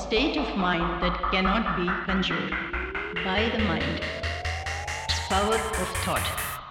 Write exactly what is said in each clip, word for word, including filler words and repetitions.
state of mind that cannot be conjured by the mind. Power of thought.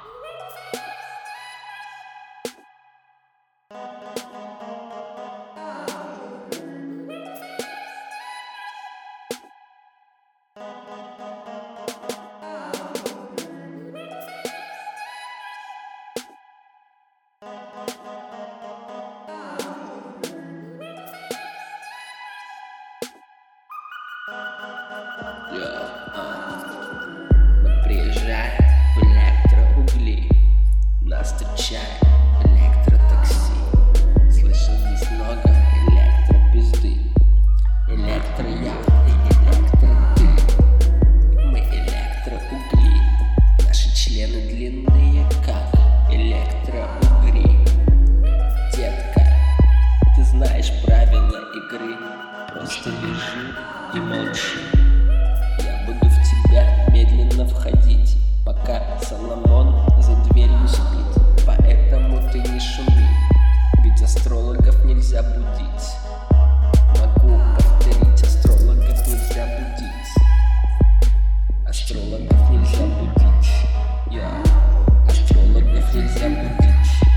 Мы приезжаем в электроугли, нас встречает электротакси. Слышал, здесь много электропизды. Электро я и электро ты. Мы электроугли, наши члены длинные, как электроугри. Детка, ты знаешь правила игры, просто лежи и молчи. Я буду в тебя медленно входить, пока Соломон за дверью спит. Поэтому ты не шуми, ведь астрологов нельзя будить. Могу повторить, астрологов нельзя будить. Астрологов нельзя будить. Я астрологов нельзя будить.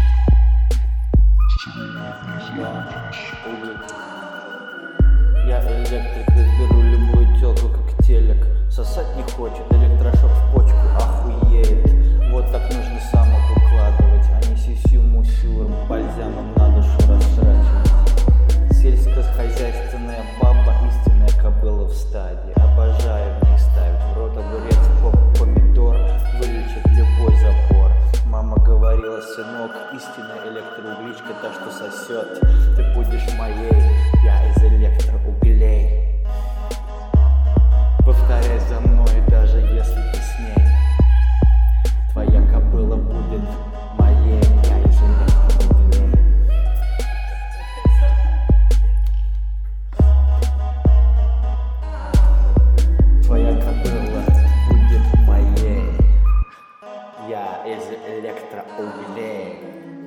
Я электрик, разберу любую телку как телек. Сосать не хочет, электрошок в почку, охуеет. Вот так нужно самок укладывать, а не сисю-мусю бальзамом на душу растрачивать. Сельскохозяйственная баба, истинная кобыла в стадии. Обожаю в них ставить в рот огурец, поп, помидор, вылечит любой запор. Мама говорила, сынок, истинная электроугличка, та, что сосет. Ты будешь моей, я из электроуглей. Повторяй за мной, даже если ты с ней. Твоя кобыла будет моей, я из электроуглей. Твоя кобыла будет моей, я из электроуглей.